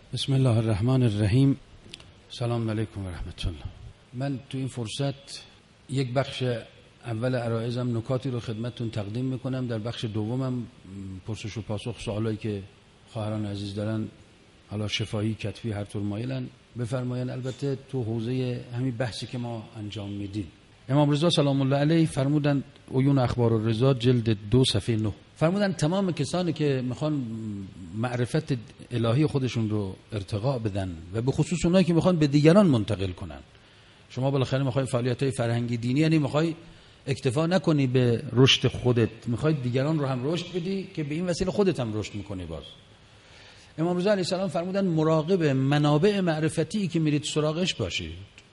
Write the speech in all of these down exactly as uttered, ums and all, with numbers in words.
بسم الله الرحمن الرحیم. سلام علیکم و رحمت الله. من تو این فرصت یک بخش اول عرایزم نکاتی رو خدمتتون تقدیم میکنم. در بخش دومم پرسش و پاسخ سوالایی که خواهران عزیز دارن، حالا شفاهی، کتفی، هر طور مایلن بفرماین. البته تو حوزه همین بحثی که ما انجام میدیم. امام رضا سلام الله علیه فرمودن، عیون اخبار الرضا جلد دو صفحه نه، فرمودن تمام کسانی که میخوان معرفت الهی خودشون رو ارتقا بدن و به خصوص اونایی که میخوان به دیگران منتقل کنن. شما بالاخره میخوای فعالیت‌های فرهنگی دینی، یعنی میخوای اکتفا نکنی به رشد خودت، میخوای دیگران رو هم رشد بدی که به این وسیله خودت هم رشد میکنی. باز امام رضا علیه السلام فرمودن مراقب منابع معرفتی که میرید سراغش باشید.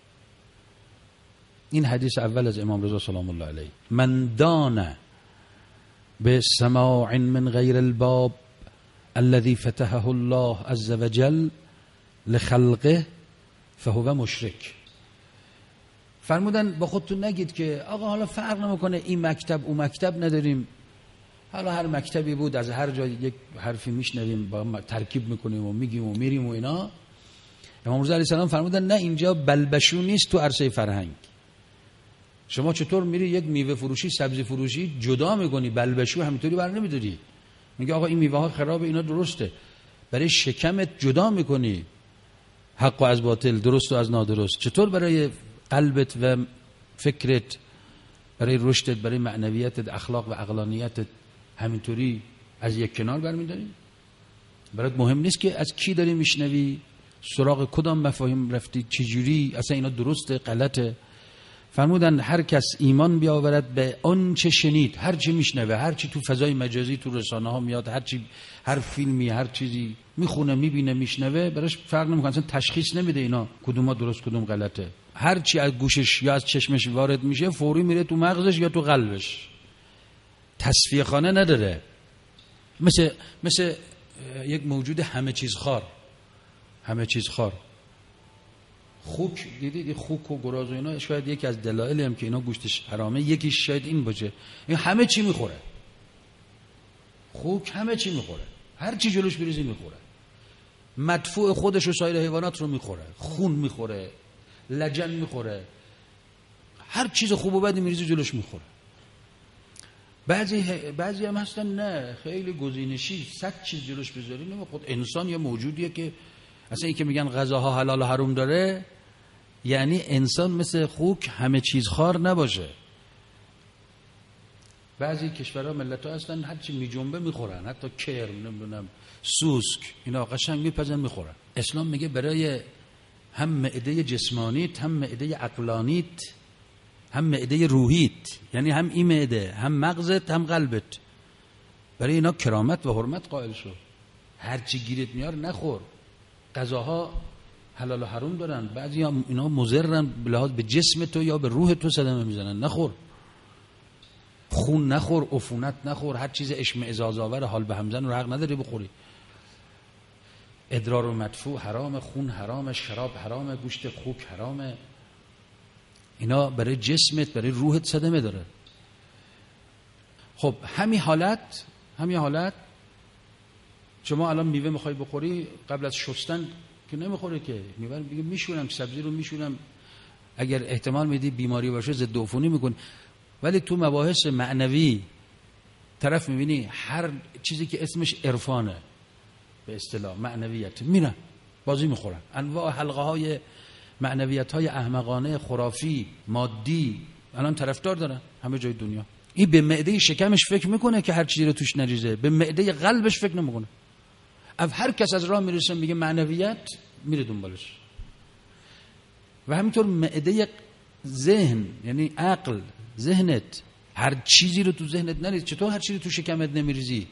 این حدیث اول از امام رضا سلام الله علیه: من دان به سماع من غیر الباب الذي فتحه الله عز وجل لخلقه فهو مشرک. فرمودن با خودتون نگید که آقا حالا فرق نمیکنه این مکتب اون مکتب نداریم، حالا هر مکتبی بود از هر جای یک حرفی میشنویم با ترکیب میکنیم و میگیم و میریم و اینا. امام رضا علیه السلام فرمودن نه، اینجا بلبشو نیست تو عرصه فرهنگ. شما چطور میری یک میوه فروشی، سبزی فروشی جدا میکنی، بلبشو همینطوری بر نمیداری، میگه آقا این میوه ها خرابه، اینا درسته، برای شکمت جدا میکنی حق و از باطل، درست و از نادرست. چطور برای قلبت و فکرت، برای رشدت، برای معنویتت، اخلاق و عقلانیتت همینطوری از یک کنار برمیداری؟ برات مهم نیست که از کی داری میشنوی، سراغ کدام مفاهیم رفتی، چجوری، اصلا اینا درسته غلطه. فرمودن هر کس ایمان بیاورد به آن چه شنید، هر چی میشنوه، هر چی تو فضای مجازی تو رسانه ها میاد، هر چی، هر فیلمی، هر چیزی میخونه، میبینه، میشنوه، براش فرق نمیکنه، اصلا تشخیص نمیده اینا کدوم درست کدوم غلطه. هر چی از گوشش یا از چشمش وارد میشه فوری میره تو مغزش یا تو قلبش، تصفیه خانه نداره. مثل مثل یک موجود همه چیز خار، همه چیز خار. خوک دیدید، خوک و گراز و اینا شاید یکی از دلایلی هم که اینا گوشتش حرامه یکیش شاید این باشه، این همه چی میخوره. خوک همه چی میخوره، هر چی جلوش بریزی میخوره. مدفوع خودش و سایر حیوانات رو میخوره، خون میخوره، لجن میخوره، هر چیز خوب و بدی میریزی جلوش میخوره. بعضی بعضی هم هستن نه، خیلی گزینشی، صد چیز جلوش بذاری نمیخواد. انسان یه موجودیه که اصلا این که میگن غذاها حلال و حرام داره، یعنی انسان مثل خوک همه چیز خار نباشه. بعضی کشورها ملت‌ها هستن هر چی میجنبه میخورن، حتی کرم، نمیدونم سوسک، اینا قشنگ میپزن میخورن. اسلام میگه برای هم معده جسمانیت، هم معده عقلانیت، هم معده روحیت، یعنی هم این معده، هم مغزت، هم قلبت، برای اینا کرامت و حرمت قائل شو. هر چی گیرت میار نخور. غذاها حلال و حرام دارن، بعضی هم اینا مضرن به لحاظ به جسم تو یا به روح تو صدمه میزنن، نخور. خون نخور، عفونت نخور، هر چیز اشمئزاز آور حال به همزن رو حق نداری بخوری. ادرار و مدفوع حرام، خون حرام، شراب حرام، گوشت خوک حرامه. اینا برای جسمت، برای روحت صدمه داره. خب همین حالت، همین حالت شما الان میوه میخوای بخوری، قبل از شستن که نمیخوره که، میوه میگه میشونم، سبزی رو میشونم، اگر احتمال میدی بیماری باشه ضد عفونی میکنی. ولی تو مباحث معنوی طرف میبینی هر چیزی که اسمش عرفانه، به اصطلاح معنویت، میرن بازی میخورن. انواع حلقه های معنویت های احمقانه، خرافی، مادی الان طرفدار دارن همه جای دنیا. این به معده شکمش فکر میکنه که هر چیزی رو توش نریزه، به معده قلبش فکر نمیکنه. اف هر کس از راه میرسه میگه معنویت، میره دنبالش. و همینطور معده ذهن، یعنی عقل، ذهنت، هر چیزی رو تو ذهنت نریز. چطور هر چیزی تو شکمت نمیریزی؟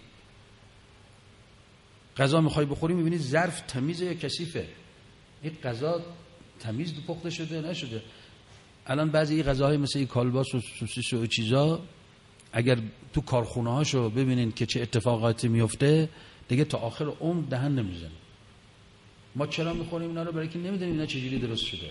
غذا میخوای بخوری میبینی ظرف تمیزه یا کثیفه، این غذا تمیز پخته شده نشده. الان بعضی این غذاهای مثل این کالباس و سوسیس و چیزا اگر تو کارخونه هاشو ببینین که چه اتفاقاتی میفته، دیگه تا آخر عمر دهن نمیزنه. ما چرا میخوریم اینا رو؟ برای که نمیدونیم اینا چجوری درست شده،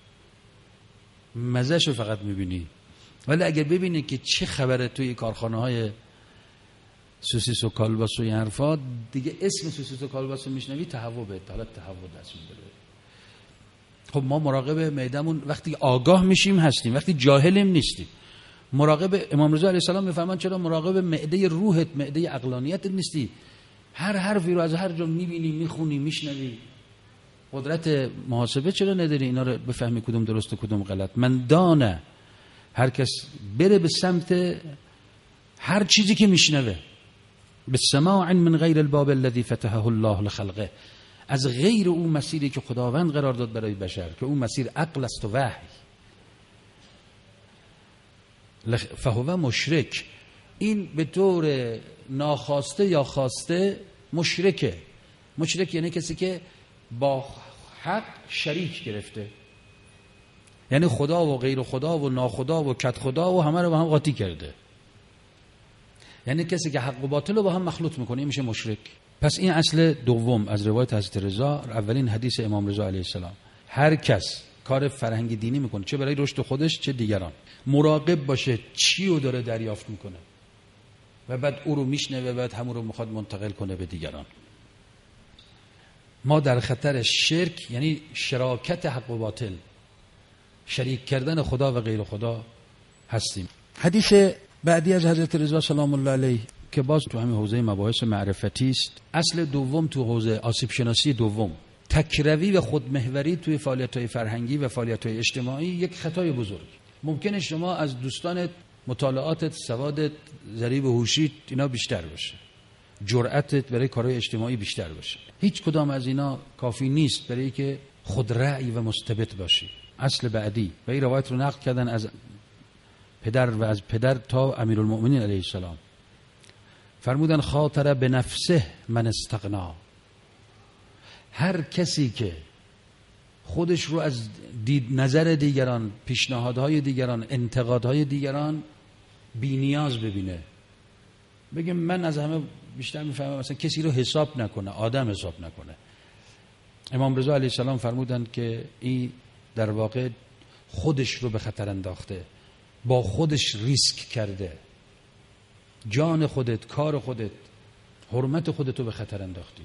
مزهشو فقط میبینی. ولی اگر ببینی که چه خبره توی کارخانه های سوسیس و کالباس و این حرفا دیگه، اسم سوسیس و کالباس رو میشنوی تهوع به حالت تهوع دست میگیره. خب ما مراقب معدمون وقتی آگاه میشیم هستیم، وقتی جاهلیم نیستیم. مراقب امام رضا علیه السلام میفرمان چرا مراقب معده روحت، معده عقلانیت نیستی؟ هر حرفی رو از هر جا میبینی، میخونی، میشنوی، قدرت محاسبه چرا نداری اینا رو بفهمی کدوم درست و کدوم غلط؟ من دانه، هر کس بره به سمت هر چیزی که میشنوه، به سماع من غیر الباب الذي فتحه الله لخلقه، از غیر اون مسیری که خداوند قرار داد برای بشر، که اون مسیر عقل است و وحی، فهو مشرک. این به طور ناخواسته یا خواسته مشرکه. مشرک یعنی کسی که با حق شریک گرفته، یعنی خدا و غیر خدا و ناخدا و کد خدا و همه رو با هم قاطی کرده. یعنی کسی که حق و باطل رو با هم مخلوط میکنه میشه مشرک. پس این اصل دوم از روایت حضرت رضا، اولین حدیث امام رضا علیه السلام. هر کس کار فرهنگی دینی میکنه، چه برای رشد خودش چه دیگران، مراقب باشه چی رو داره دریافت میکنه و بعد او رو میشنوه و بعد همون رو میخواد منتقل کنه به دیگران. ما در خطر شرک، یعنی شراکت حق و باطل، شریک کردن خدا و غیر خدا هستیم. حدیث بعدی از حضرت رضا سلام الله علیه که باز تو همین حوزه مباحث معرفتی است. اصل دوم تو حوزه آسیب شناسی دوم، تکروی و خودمحوری توی فعالیت‌های فرهنگی و فعالیت‌های اجتماعی یک خطای بزرگ. ممکنه شما از دوستانت مطالعاتت، سوادت، ضریب هوشیت اینا بیشتر باشه، جرأتت برای کارهای اجتماعی بیشتر باشه. هیچ کدام از اینا کافی نیست برای که خود رأی و مستبد باشی. اصل بعدی و این روایت رو نقل کردن از پدر و از پدر تا امیرالمؤمنین علیه السلام، فرمودن خاطر به نفسه من استغنا. هر کسی که خودش رو از دید نظر دیگران، پیشنهادهای دیگران، انتقادهای دیگران بی نیاز ببینه، بگه من از همه بیشتر میفهمم، مثلا کسی رو حساب نکنه، آدم حساب نکنه. امام رضا علیه السلام فرمودن که این در واقع خودش رو به خطر انداخته، با خودش ریسک کرده، جان خودت، کار خودت، حرمت خودت رو به خطر انداختی،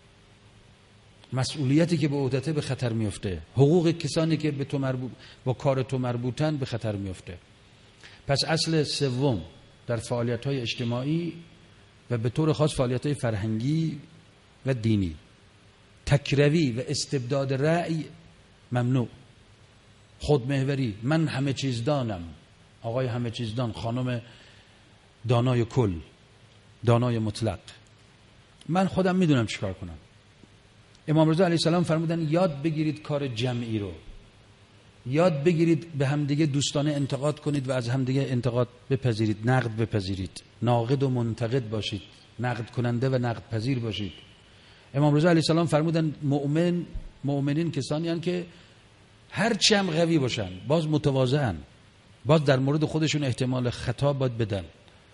مسئولیتی که به عهدته به خطر میفته، حقوق کسانی که به تو مربوط، با کار تو مربوطن به خطر میفته. پس اصل سوم در فعالیت‌های اجتماعی و به طور خاص فعالیت‌های فرهنگی و دینی، تکروی و استبداد رأی ممنوع. خودمحوری، من همه چیز دانم، آقای همه چیز دان، خانم دانای کل، دانای مطلق، من خودم میدونم چیکار کنم. امام رضا علیه السلام فرمودن یاد بگیرید کار جمعی رو، یاد بگیرید به همدیگه دوستانه انتقاد کنید و از همدیگه انتقاد بپذیرید، نقد بپذیرید، ناقد و منتقد باشید، نقد کننده و نقد پذیر باشید. امام رضا علیه السلام فرمودن مؤمن، مؤمنین کسانی هستند که هر چه هم قوی باشن باز متواضعن، باز در مورد خودشون احتمال خطا باید بدن،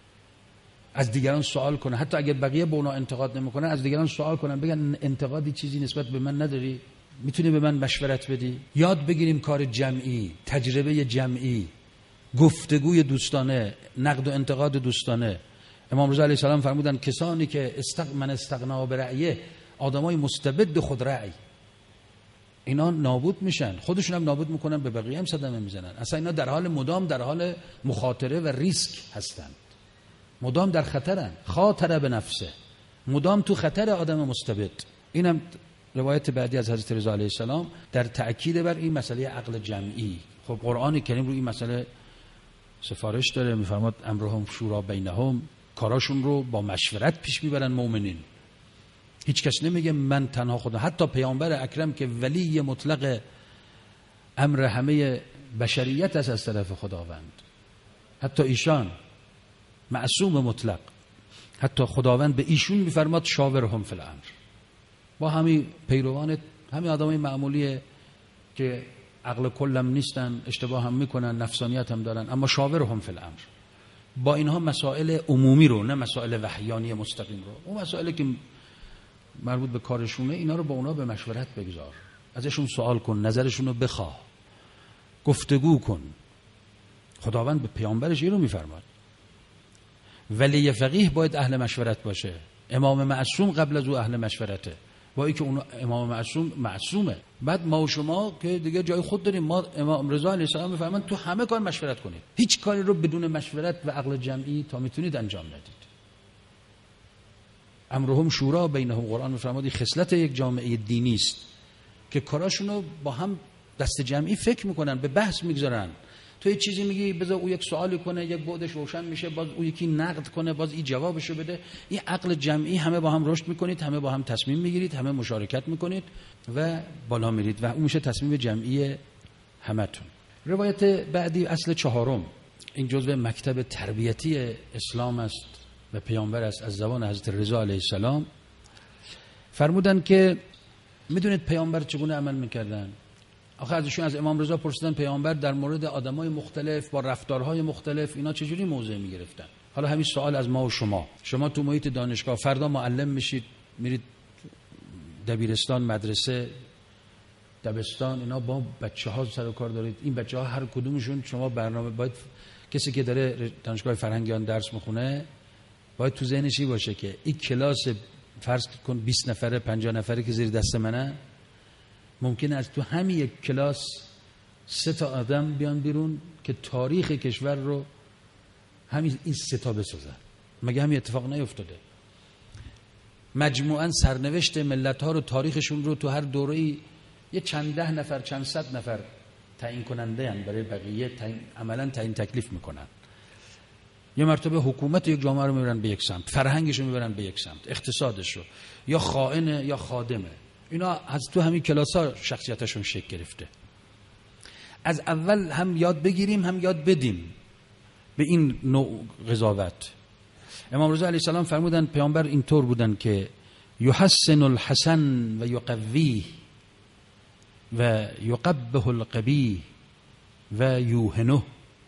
از دیگران سوال کنن، حتی اگر بقیه به اونا انتقاد نمیکنن از دیگران سوال کنن، بگن انتقادی چیزی نسبت به من نداری، میتونی به من مشورت بدی. یاد بگیریم کار جمعی، تجربه جمعی، گفتگوی دوستانه، نقد و انتقاد دوستانه. امام رضا علیه السلام فرمودن کسانی که استق من استغنا برأیه، آدمای مستبد خود رأی، اینا نابود میشن، خودشون هم نابود میکنن، به بقیه هم صدمه میزنن. اصلا اینا در حال مدام در حال مخاطره و ریسک هستند، مدام در خطرن. خاطره به نفسه، مدام تو خطر آدم مستبد. اینم روایت بعدی از حضرت رضا علیه السلام در تأکید بر این مسئله عقل جمعی. خب قرآن کریم رو این مسئله سفارش داره، میفرماد امرهم شورا بینهم، کاراشون رو با مشورت پیش میبرن مؤمنین. هیچ کس نمیگه من تنها خودم، حتی پیامبر اکرم که ولی مطلق امر همه بشریت است از طرف خداوند، حتی ایشان معصوم مطلق، حتی خداوند به ایشون میفرماد شاورهم فی الامر. با همین پیروان، همین آدمای معمولی که عقل کلم نیستن، اشتباه هم میکنن، نفسانیت هم دارن، اما شاورهم فی الامر، با اینها مسائل عمومی رو، نه مسائل وحیانی مستقیم رو، اون مسائلی که مربوط به کارشونه، اینا رو با اونا به مشورت بگذار، ازشون سوال کن، نظرشون رو بخواه، گفتگو کن. خداوند به پیامبرش این رو میفرماد. ولی فقیه باید اهل مشورت باشه. امام معصوم قبل از او اهل مشورته، با اینکه اون امام معصوم معصومه. بعد ما و شما که دیگه جای خود داریم. ما امام رضا علیه السلام میفرمان تو همه کار مشورت کنید، هیچ کاری رو بدون مشورت و عقل جمعی تا میتونید انجام ندید. امرهم شورا بینهم، قرآن میفرماد خصلت یک جامعه دینی است که کاراشونو با هم دست جمعی فکر میکنن، به بحث میگذارن. تو یه چیزی میگی بذار او یک سوالی کنه، یک بعدش روشن میشه، باز او یکی نقد کنه، باز این جوابشو بده. این عقل جمعی، همه با هم رشد میکنید، همه با هم تصمیم میگیرید، همه مشارکت میکنید و بالا میرید و اون میشه تصمیم جمعی همتون. روایت بعدی اصل چهارم، این جزء مکتب تربیتی اسلام است و پیامبر است، از زبان حضرت رضا علیه السلام فرمودن که میدونید پیامبر چگونه عمل میکردن؟ آخه ازشون از امام رضا پرسیدن پیامبر در مورد آدمای مختلف با رفتارهای مختلف اینا چجوری موضع میگرفتن. حالا همین سوال از ما و شما. شما تو محیط دانشگاه فردا معلم میشید، میرید دبیرستان، مدرسه، دبستان، اینا با بچه‌ها سر و کار دارید. این بچه‌ها هر کدومشون شما برنامه باید، کسی که داره دانشگاه فرهنگیان درس میخونه باید تو ذهنش باشه که این کلاس فرض کن بیست نفره پنجاه نفره که زیر دست منه، ممکنه از تو همین یک کلاس سه تا آدم بیان بیرون که تاریخ کشور رو همین این سه تا بسازن. مگه همین اتفاق نیفتاده؟ مجموعاً سرنوشت ملت‌ها رو، تاریخشون رو تو هر دوره‌ای یه چند ده نفر چند صد نفر تعیین کننده ان برای بقیه تعیین، عملاً تعیین تکلیف میکنن. یه مرتبه حکومت یک جامعه رو میبرن به یک سمت، فرهنگش رو میبرن به یک سمت، اقتصادش رو، یا خائنه یا خادمه. اینا از تو همین کلاس‌ها شخصیتشون شکل گرفته. از اول هم یاد بگیریم هم یاد بدیم به این نوع قضاوت. امام رضا علیه السلام فرمودن پیامبر اینطور بودن که یحسن الحسن و یقویه و یقبح القبیح و یوهنه.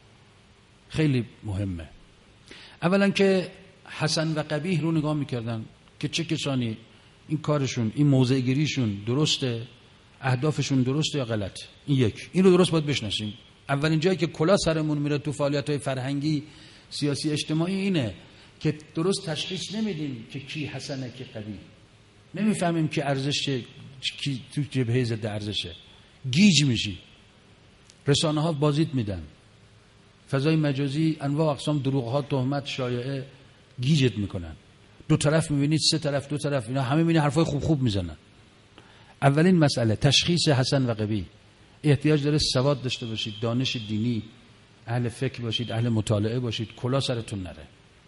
خیلی مهمه. اولا که حسن و قبیح رو نگاه میکردن که چه کسانی این کارشون، این موضع گیریشون درسته، اهدافشون درسته یا غلط. این یک، این رو درست باید بشناسیم. اولین جایی که کلا سرمون میره تو فعالیت‌های فرهنگی، سیاسی، اجتماعی اینه که درست تشخیص نمیدیم که کی حسنه کی قبیح. نمیفهمیم که ارزش کی تو جبهه ضد ارزشه. گیج میشی. رسانه‌ها بازیت میدن. فضای مجازی انواع اقسام دروغ‌ها، تهمت، شایعه گیجت میکنن. دو طرف میبینید، سه طرف، دو طرف، اینا همه میبینید حرفای خوب خوب میزنن. اولین مسئله تشخیص حسن و قبیح. احتیاج داره سواد داشته باشید، دانش دینی، اهل فکر باشید، اهل مطالعه باشید، کلا سرتون نره.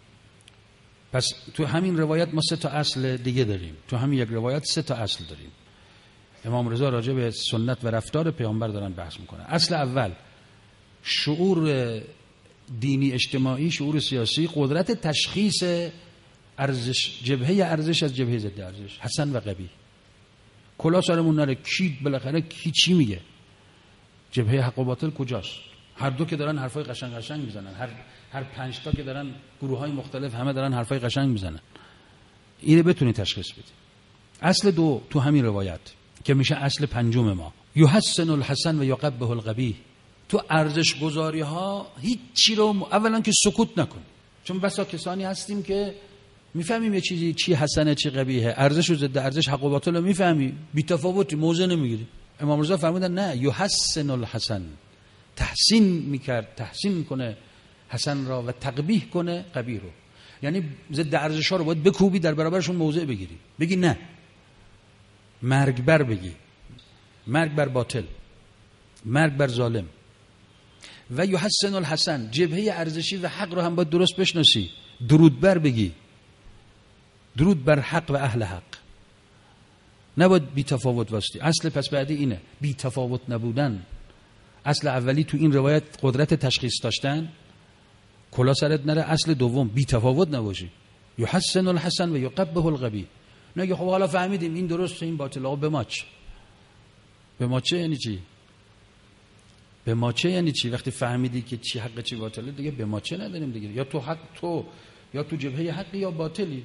پس تو همین روایت ما سه تا اصل دیگه داریم. تو همین یک روایت سه تا اصل داریم. امام رضا راجع به سنت و رفتار پیامبر دارن بحث میکنن. اصل اول شعور دینی اجتماعی، شعور سیاسی، قدرت تشخیص ارزش، جبهه ارزش از جبهه ضد ارزش، حسن و قبیح. کلا سرمون نره کی بالاخره کی چی میگه، جبهه حق و باطل کجاست. هر دو که دارن حرفای قشنگ قشنگ میزنن، هر هر پنج تا که دارن گروهای مختلف همه دارن حرفای قشنگ میزنن. اینو بتونی تشخیص بدی. اصل دو تو همین روایت که میشه اصل پنجم ما، یحسن الحسن و یقبح القبیح. تو ارزش گذاری ها هیچی رو اولا که سکوت نکن، چون بسا کسانی هستیم که میفهمیم یه چیزی چی حسنه چی قبیحه، ارزش و ضد ارزش، حق و باطل رو میفهمی، بی تفاوتی موضع نمیگیری. امام رضا فرمودن نه، یحسن الحسن، تحسین میکرد، تحسین میکنه حسن را و تقبیح کنه قبیح رو. یعنی ضد ارزش ها رو باید بکوبی، در برابرشون موضع بگیری، بگی نه، مرگ بر بگی، مرگ بر باطل، مرگ بر ظالم. و یحسن الحسن، جبهه ارزشی و حق رو هم باید درست بشناسی، درود بر بگی، درود بر حق و اهل حق، نباید بی تفاوت واسطی. اصل پس بعدی اینه، بی تفاوت نبودن. اصل اولی تو این روایت قدرت تشخیص داشتن، کلا سرت نره. اصل دوم بی تفاوت نباشی، یحسن الحسن و یقبح القبیح. نگه خب حالا فهمیدیم این درسته این باطله، آقا به ما چه؟ به ما چه یعنی چی؟ به ما چه یعنی چی؟ وقتی فهمیدی که چی حق چی باطله دیگه به ما چه نداریم دیگه. یا تو حق تو، یا تو جبهه حقی یا باطلی.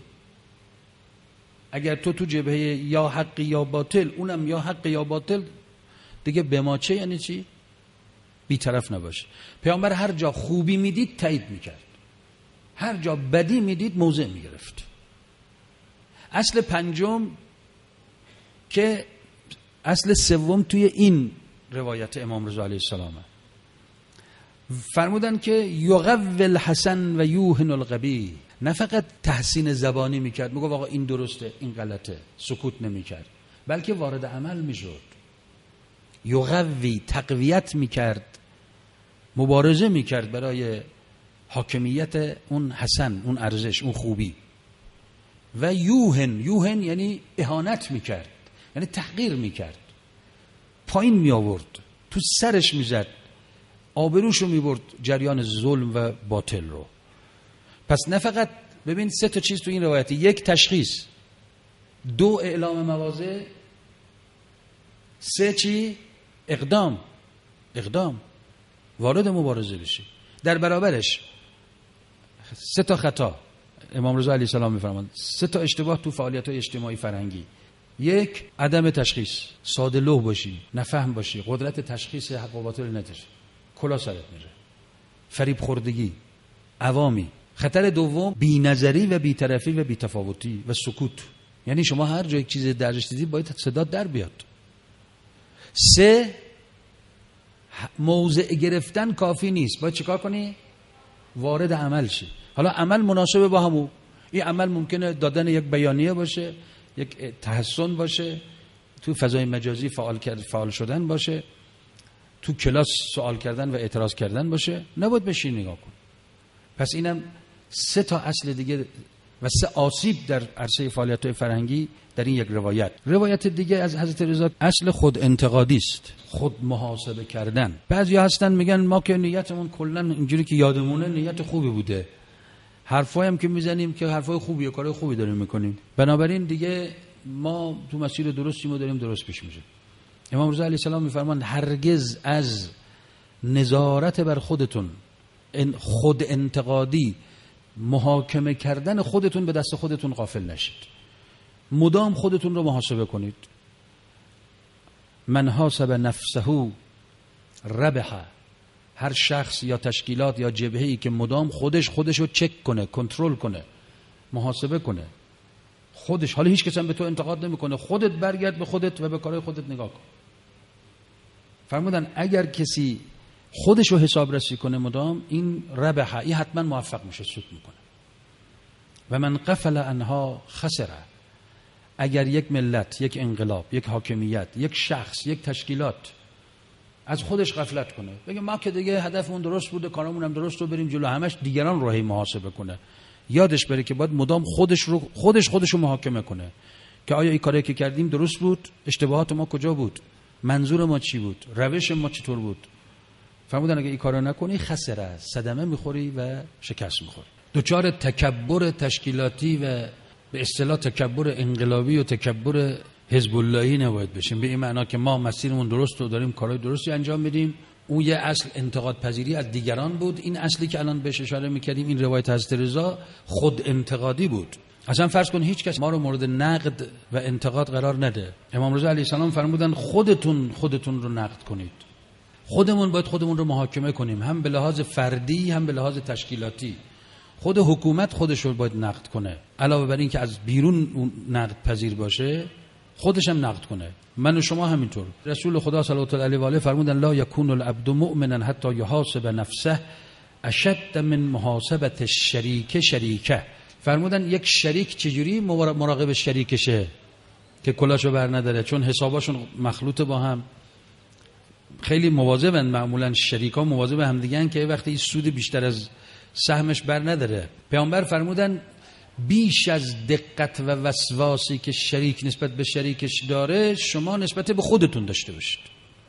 اگر تو تو جبهه یا حقی یا باطل، اونم یا حق یا باطل، دیگه به ما چه یعنی چی؟ بی طرف نباشه. پیامبر هر جا خوبی میدید تایید میکرد، هر جا بدی میدید موضع میگرفت. اصل پنجم که اصل سوم توی این روایت امام رضا علیه السلام فرمودن که یقوی الحسن و یوهن القبیح. نه فقط تحسین زبانی میکرد، میگه آقا این درسته این غلطه، سکوت نمیکرد، بلکه وارد عمل میشد. یقوی تقویت میکرد، مبارزه میکرد برای حاکمیت اون حسن، اون ارزش، اون خوبی. و یوهن، یوهن یعنی اهانت میکرد، یعنی تحقیر میکرد، پایین میآورد، تو سرش میزد، آبروشو میبرد جریان ظلم و باطل رو. پس نه فقط ببین سه تا چیز تو این روایتی: یک تشخیص، دو اعلام مواضع، سه چی؟ اقدام. اقدام وارد مبارزه بشی. در برابرش سه تا خطا امام رضا علیه السلام میفرمایند، سه تا اشتباه تو فعالیت‌های اجتماعی فرهنگی. یک، عدم تشخیص، ساده لوح باشی، نفهم باشی، قدرت تشخیص حق و باطل نداری، کلا سرت میره، فریب خوردگی، عوامی. خطر دوم، بی‌نظری و بی‌طرفی و بی‌تفاوتی و سکوت، یعنی شما هر جای یک چیز درجش دیدید باید صدا در بیاد. سه، موضع گرفتن کافی نیست، باید چیکار کنی؟ وارد عمل شی. حالا عمل مناسب با همو، این عمل ممکنه دادن یک بیانیه باشه، یک تحسن باشه، تو فضای مجازی فعال کرد فعال شدن باشه، تو کلاس سوال کردن و اعتراض کردن باشه، نباید بشین نگاه کن. پس اینم سه تا اصل دیگه و سه آسیب در عرصه فعالیت‌های فرهنگی در این یک روایت. روایت دیگه از حضرت رضا اصل خود انتقادی است، خود محاسبه کردن. بعضیا هستن میگن ما که نیتمون کلا اینجوری که یادمونه نیت خوبی بوده، حرفایی هم که میزنیم که حرفای خوبیه، کارهای خوبی داریم میکنیم، بنابراین دیگه ما تو مسیر درستیم و داریم درست پیش میشه. امام رضا علیه السلام میفرمان هرگز از نظارت بر خودتون، خود انتقادی، محاکمه کردن خودتون به دست خودتون غافل نشید. مدام خودتون رو محاسبه کنید. من حاسب نفسه ربح. هر شخص یا تشکیلات یا جبهه‌ای که مدام خودش خودش رو چک کنه، کنترل کنه، محاسبه کنه، خودش، حالا هیچ کس هم به تو انتقاد نمیکنه، خودت برگرد به خودت و به کارهای خودت نگاه کن. فرمودن اگر کسی خودش رو حساب رسی کنه مدام، این ربح، این حتما موفق میشه، سود میکنه. و من غفل عنها خسر. اگر یک ملت، یک انقلاب، یک حاکمیت، یک شخص، یک تشکیلات از خودش غفلت کنه، بگه ما که دیگه هدفمون درست بوده، کارمون هم درست، رو بریم جلو، همش دیگران رو هی محاسبه کنه، یادش بره که باید مدام خودش رو خودش خودش رو محاکمه کنه که آیا این کاری که کردیم درست بود، اشتباهات ما کجا بود، منظور ما چی بود، روش ما چطور بود. فرمودن اگه این کارو نکنی خسره، صدمه میخوری و شکست میخوری. دوچار تکبر تشکیلاتی و به اصطلاح تکبر انقلابی و تکبر حزب اللهی نباید بشیم، به این معنا که ما مسیرمون درست و داریم کارهای درستی انجام میدیم. اون یه اصل انتقاد پذیری از دیگران بود. این اصلی که الان بهش اشاره میکردیم، این روایت حضرت رضا خود انتقادی بود. اصلا فرض کن هیچ کس ما رو مورد نقد و انتقاد قرار نده. امام رضا علیه السلام فرمودن خودتون خودتون رو نقد کنید. خودمون باید خودمون رو محاکمه کنیم، هم به لحاظ فردی هم به لحاظ تشکیلاتی. خود حکومت خودش رو باید نقد کنه، علاوه بر این که از بیرون نقد پذیر باشه، خودش هم نقد کنه. من و شما همینطور. رسول خدا صلی الله علیه و آله فرمودن لا یکون العبد مؤمنا حتی یحاسب نفسه اشد من محاسبه الشریک شریکه. فرمودن یک شریک چجوری مراقب شریکشه که کلاشو بر نداره، چون حساباشون مخلوطه با هم، خیلی مواظبن. معمولا شریکا مواظب هم دیگه ان که وقتی سود بیشتر از سهمش بر نداره. پیامبر فرمودن بیش از دقت و وسواسی که شریک نسبت به شریکش داره، شما نسبت به خودتون داشته باشید.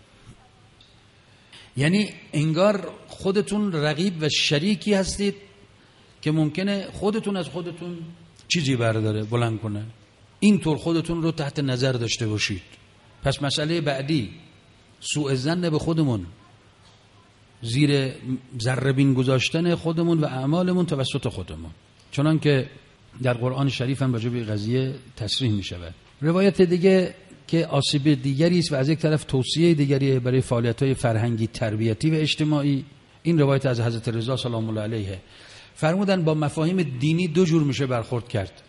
یعنی انگار خودتون رقیب و شریکی هستید که ممکنه خودتون از خودتون چیزی برداره، بلند کنه. اینطور خودتون رو تحت نظر داشته باشید. پس مسئله بعدی سوء ظن به خودمون، زیر ذره بین گذاشتن خودمون و اعمالمون توسط خودمون، چنان که در قرآن شریف هم راجع به قضیه تصریح می شود. روایت دیگه که آسیب دیگری است و از یک طرف توصیه دیگری برای فعالیت‌های فرهنگی، تربیتی و اجتماعی، این روایت از حضرت رضا سلام الله علیه. فرمودن با مفاهیم دینی دو جور میشه برخورد کرد.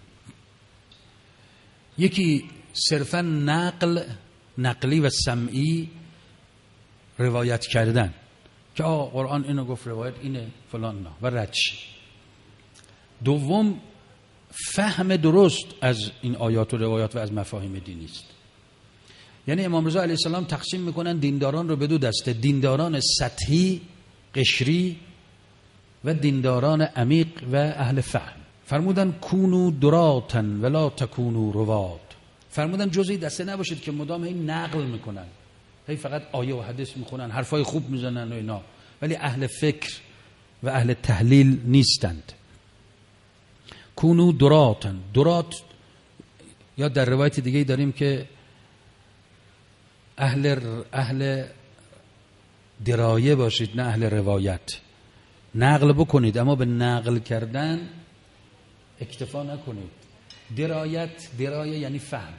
یکی صرفا نقل نقلی و سمعی روایت کردن که آه قرآن اینو گفت، روایت اینه فلان نه و رد. دوم فهم درست از این آیات و روایات و از مفاهیم دینی است. یعنی امام رضا علیه السلام تقسیم میکنن دینداران رو به دو دسته: دینداران سطحی قشری و دینداران عمیق و اهل فهم. فرمودن کونو دراتن ولا تکونو رواد. فرمودن جزئی دسته نباشید که مدام هی نقل میکنن، هی فقط آیه و حدیث میخونن، حرفای خوب میزنن و اینا، ولی اهل فکر و اهل تحلیل نیستند. کونو دراتن. درات یا در روایت دیگه داریم که اهل اهل درایه باشید نه اهل روایت. نقل بکنید اما به نقل کردن اکتفا نکنید. درایت، درایه یعنی فهم.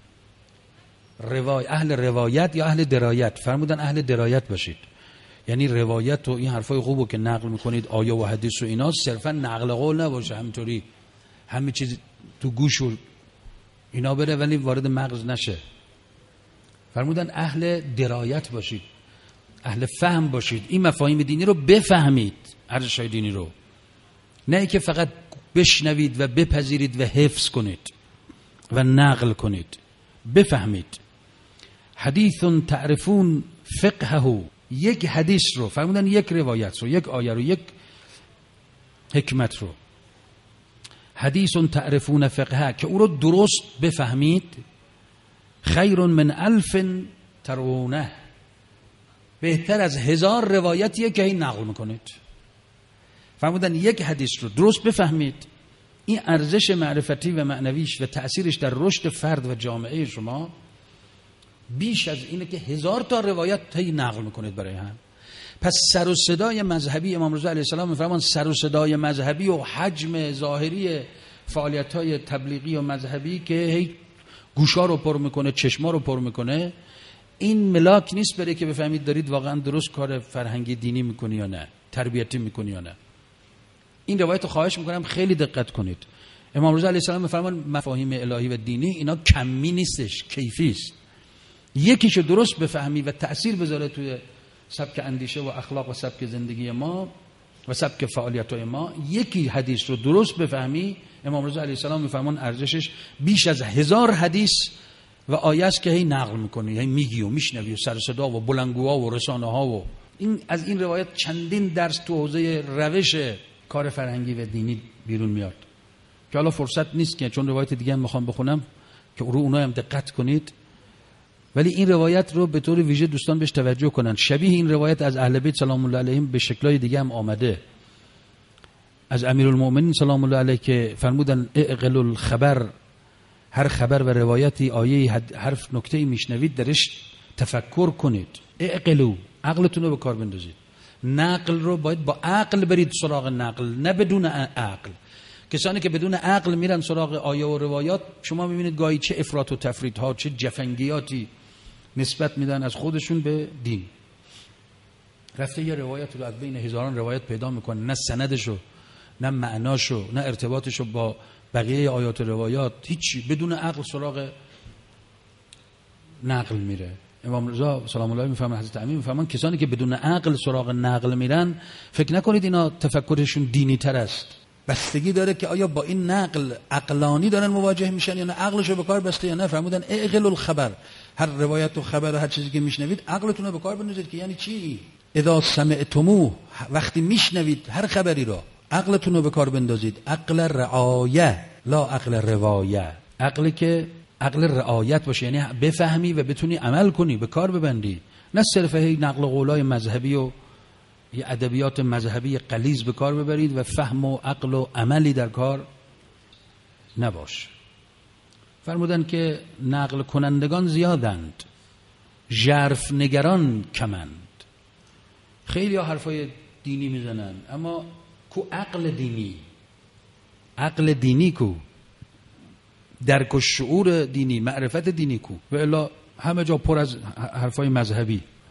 روایت، اهل روایت یا اهل درایت. فرمودن اهل درایت باشید، یعنی روایت و این حرفای خوبو که نقل میکنید آیه و حدیث و اینا صرفا نقل قول نباشه، همینطوری همه چیز تو گوش و اینا بره ولی وارد مغز نشه. فرمودن اهل درایت باشید، اهل فهم باشید، این مفاهیم دینی رو بفهمید، ارزش‌های دینی رو، نه ای که فقط بشنوید و بپذیرید و حفظ کنید و نقل کنید. بفهمید. حدیث تعرفون فقهه، یک حدیث رو فرمودن، یک روایت رو، یک آیه رو، یک حکمت رو، حدیث تعرفون فقهه، که او رو درست بفهمید، خیر من الف ترونه، بهتر از هزار روایتیه که این نقل میکنید. فرمودن یک حدیث رو درست بفهمید، این ارزش معرفتی و معنویش و تأثیرش در رشد فرد و جامعه شما بیش از اینه که هزار تا روایت هی نقل میکنید برای هم. پس سر و صدای مذهبی، امام رضا علیه السلام میفرمان سر و صدای مذهبی و حجم ظاهری فعالیت‌های تبلیغی و مذهبی که هی گوشا رو پر میکنه، چشما رو پر میکنه، این ملاک نیست برای که بفهمید دارید واقعا درست کار فرهنگی دینی میکنی یا نه، تربیتی میکنی یا نه. این روایت رو خواهش میکنم خیلی دقت کنید. امام رضا علیه السلام میفرمان مفاهیم الهی و دینی اینا کمی نیستش، کیفی است. یکیشو درست بفهمی و تأثیر بذاره توی سبک اندیشه و اخلاق و سبک زندگی ما و سبک فعالیت‌های ما، یکی حدیث رو درست بفهمی، امام رضا علیه السلام میفرمان ارزشش بیش از هزار حدیث و آیه است که هی نقل میکنی، هی میگی و میشنوی و سر صدا و بلندگوها و رسانه ها و این از این روایت چندین درس تو حوزه روش کار فرهنگی و دینی بیرون میاد که حالا فرصت نیست که چون روایت دیگه هم میخوام بخونم که رو اونها هم دقت کنید، ولی این روایت رو به طور ویژه دوستان بهش توجه کنن. شبیه این روایت از اهل بیت سلام الله علیهم به شکل‌های دیگه هم آمده. از امیرالمؤمنین سلام الله علیه که فرمودن اعقلوا الخبر، هر خبر و روایتی، آیه، حرف، نکته‌ای میشنوید درش تفکر کنید. اعقلوا، عقلتون رو به کار بندازید. نقل رو باید با عقل برید سراغ نقل، نه بدون عقل. کسانی که بدون عقل میرن سراغ آیه و روایات، شما میبینید گاهی چه افراط و تفریط ها، چه جفنگیاتی نسبت میدن از خودشون به دین. رفته یه روایت رو از بین هزاران روایت پیدا میکنه، نه سندشو، نه معناشو، نه ارتباطشو با بقیه آیات و روایات، هیچی، بدون عقل سراغ نقل میره. امام رضا سلام الله میفهمن، حضرت امین میفهمن کسانی که بدون عقل سراغ نقل میرن، فکر نکنید اینا تفکرشون دینی تر است. بستگی داره که آیا با این نقل عقلانی دارن مواجه میشن یا نه، عقلشو به کار بسته یا نه. فرمودن اعقلوا الخبر، هر روایت و خبر و هر چیزی که میشنوید عقلتون رو به کار بندازید. که یعنی چی؟ اذا سمعتموه، وقتی میشنوید هر خبری رو عقلتون رو به کار بندازید. عقل رعایه لا عقل روایه، عقلی که عقل رعایت باشه، یعنی بفهمی و بتونی عمل کنی، به کار ببندی، نه صرف هی نقل قولای مذهبی و یه ادبیات مذهبی غلیظ به کار ببرید و فهم و عقل و عملی در کار نباش. فرمودن که نقل کنندگان زیادند، ژرف نگران کمند. خیلی ها حرفای دینی میزنن اما کو عقل دینی؟ عقل دینی کو؟ درک و شعور دینی، معرفت دینی کو؟ و الا همه جا پر از حرفای مذهبی.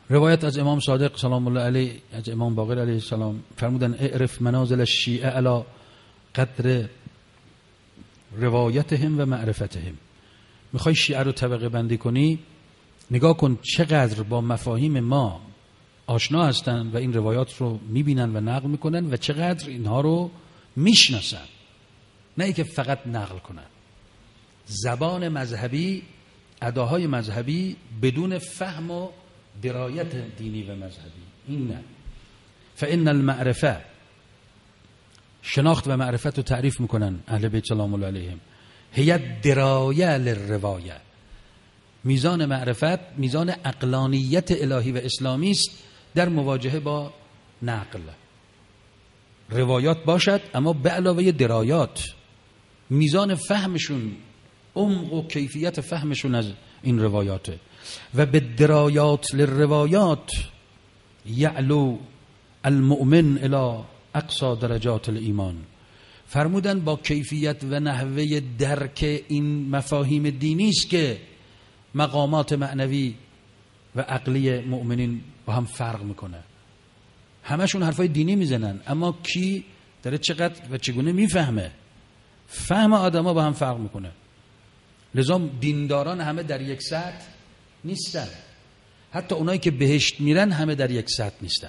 روایت از امام صادق سلام الله علیه، از امام باقر علیه السلام فرمودن اعرف منازل الشیعه علی قدر روایتهم و معرفتهم. میخوای شیعه رو طبقه بندی کنی، نگاه کن چقدر با مفاهیم ما آشنا هستن و این روایات رو میبینن و نقل میکنن و چقدر اینها رو میشناسن، نه ای که فقط نقل کنن. زبان مذهبی، اداهای مذهبی بدون فهم و درایت دینی و مذهبی، این نه. فإن المعرفه، شناخت و معرفت رو تعریف میکنن اهل بیت سلام الله علیهم، هی درایه للروایه، میزان معرفت میزان عقلانیت الهی و اسلامی است در مواجهه با نقل. روایات باشد اما به علاوه درایات، میزان فهمشون، عمق و کیفیت فهمشون از این روایاته. و به درایات للروایات یعلو المؤمن الی اقصا درجات الایمان. فرمودن با کیفیت و نحوه درک این مفاهیم دینی است که مقامات معنوی و عقلی مؤمنین با هم فرق میکنه. همشون حرفای دینی میزنن اما کی داره چقدر و چگونه میفهمه، فهم آدما با هم فرق میکنه. لذا دینداران همه در یک سطح نیستن، حتی اونایی که بهشت میرن همه در یک سطح نیستن.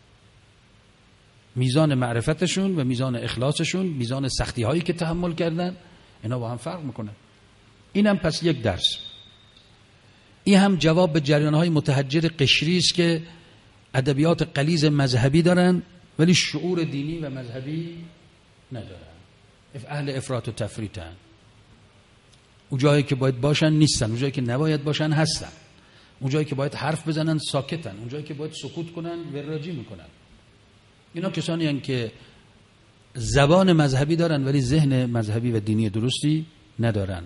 میزان معرفتشون و میزان اخلاصشون، میزان سختی هایی که تحمل کردن، اینا با هم فرق میکنه. اینم پس یک درس. این هم جواب به جریان‌های متحجر قشری است که ادبیات غلیظ مذهبی دارن ولی شعور دینی و مذهبی ندارن. اهل افراط و تفریطن. اون جایی که باید باشن نیستن، اون جایی که نباید باشن هستن. اون جایی که باید حرف بزنن ساکتن، اون جایی که باید سکوت کنن وراجی میکنن. اینا کسانی هستند که زبان مذهبی دارن ولی ذهن مذهبی و دینی درستی ندارن.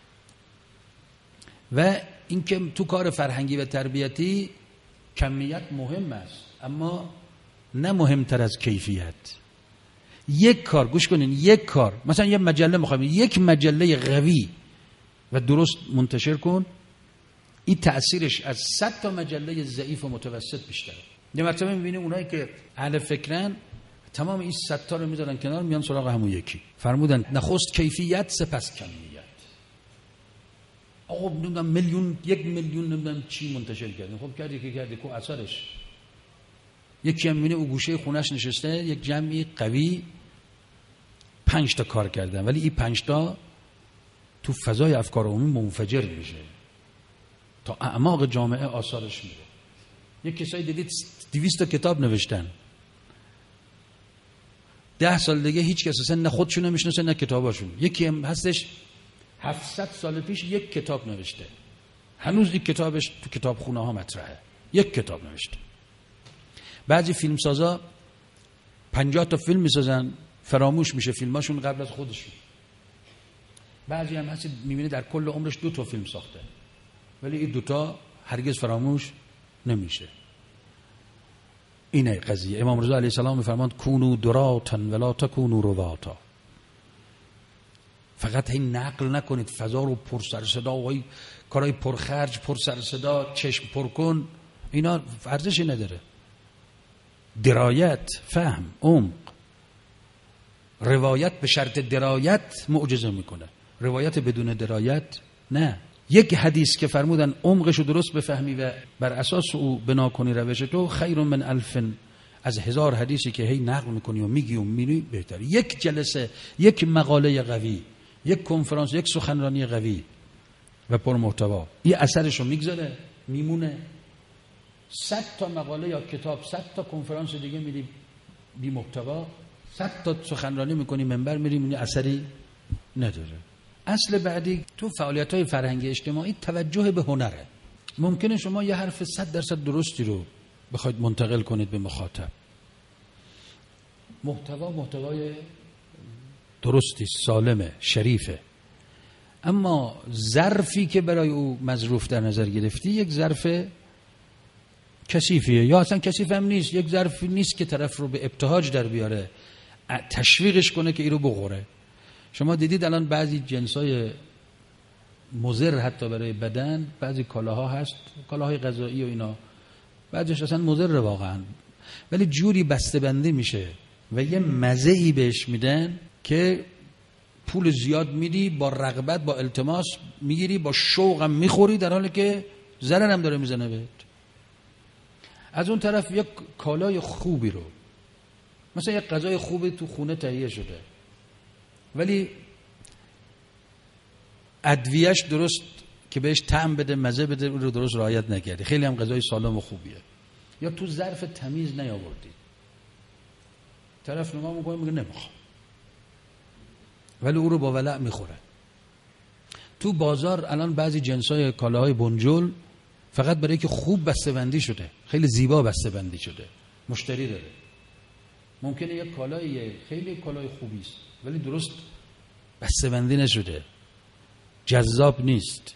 و اینکه تو کار فرهنگی و تربیتی کمیت مهم است اما نه مهمتر از کیفیت. یک کار، گوش کنین، یک کار، مثلا یه مجله میخوایم، یک مجله قوی و درست منتشر کن، این تأثیرش از صد تا مجله ضعیف و متوسط بیشتره. یه مرتبه میبینیم اونایی که اهل فکرن تمام این صد تا رو میذارن کنار، میان سراغ همون یکی. فرمودن نخست کیفیت سپس کمیت. آقا نمیدونم میلیون، یک میلیون نمیدونم چی منتشر کردیم. خب کردی که کردی، کو اثرش؟ یکی هم میبینه او گوشه خونش نشسته، یک جمعی قوی پنج تا کار کردن ولی این پنج تا تو فضای افکار عمومی منفجر میشه، تا اعماق جامعه آثارش میره. یک کسایی دیدید دویست تا کتاب نوشتن، ده سال دیگه هیچ کس اصلا نه خودشون نمیشناسه نه کتاباشون. یکی هم هستش هفتصد سال پیش یک کتاب نوشته، هنوز این کتابش تو کتابخونه ها مطرحه، یک کتاب نوشته. بعضی فیلمسازا پنجاه تا فیلم میسازن، فراموش میشه فیلماشون قبل از خودشون. بعضی هم هست میبینه در کل عمرش دو تا فیلم ساخته ولی این دوتا هرگز فراموش نمیشه. اینه قضیه. امام رضا علیه السلام میفرماند کونو دراتا ولا تکونو رواتا. فقط این نقل نکنید، فضا رو پر سر صدا و کارهای پرخرج، پر سر صدا، چشم پر کن، اینا ارزشی نداره. درایت، فهم، عمق. روایت به شرط درایت معجزه میکنه، روایت بدون درایت نه. یک حدیث که فرمودن عمقش رو درست بفهمی و بر اساس او بنا کنی روش تو، خیر من الف، از هزار حدیثی که هی نقل میکنی و میگی و میری بهتره. یک جلسه، یک مقاله قوی، یک کنفرانس، یک سخنرانی قوی و پر محتوا، این اثرش رو میگذاره میمونه. صد تا مقاله یا کتاب، صد تا کنفرانس دیگه میری بی محتوا، صد تا سخنرانی میکنی منبر میری میبینی اثری نداره. اصل بعدی تو فعالیت‌های فرهنگی اجتماعی توجه به هنره. ممکنه شما یه حرف صد درصد درستی رو بخواید منتقل کنید به مخاطب، محتوا محتوای درستی، سالمه، شریفه، اما ظرفی که برای او مظروف در نظر گرفتی یک ظرف کثیفیه، یا اصلا کثیف هم نیست، یک ظرف نیست که طرف رو به ابتهاج در بیاره، تشویقش کنه که این رو بخوره. شما دیدید الان بعضی جنسای مضر حتی برای بدن، بعضی کالاها هست، کالاهای غذایی و اینا، بعدش اصلا مضر واقعا، ولی جوری بسته‌بندی میشه و یه مزه‌ای بهش میدن که پول زیاد میدی، با رغبت با التماس میگیری، با شوق هم میخوری، در حالی که ضرر هم داره میزنه بهت. از اون طرف یک کالای خوبی رو، مثلا یک غذای خوبی تو خونه تهیه شده ولی ادویه‌اش درست که بهش طعم بده مزه بده اون رو درست رعایت نکردی، خیلی هم غذای سالم و خوبیه، یا تو ظرف تمیز نیاوردی، طرف نگاه میکنه میگه نمیخوام، ولی او رو با ولع میخوره. تو بازار الان بعضی جنسای کالاهای بنجل فقط برای که خوب بسته‌بندی شده، خیلی زیبا بسته‌بندی شده، مشتری داره. ممکنه یک کالای خیلی کالای خوبی است ولی درست بسته‌بندی نشده، جذاب نیست،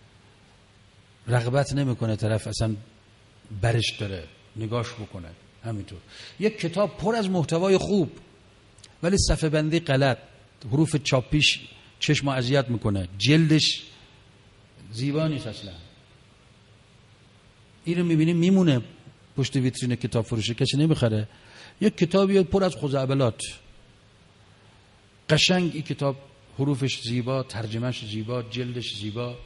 رغبت نمیکنه طرف اصلا برش داره نگاش بکنه. همینطور یک کتاب پر از محتوای خوب ولی صفحه بندی غلط، حروف چاپیش چشم اذیت میکنه، جلدش زیبا نیست اصلا، این رو میبینیم میمونه پشت ویترین کتاب فروشی، کسی نمیخره. یک کتابی پر از خزعبلات، قشنگ این کتاب حروفش زیبا، ترجمهش زیبا، جلدش زیبا،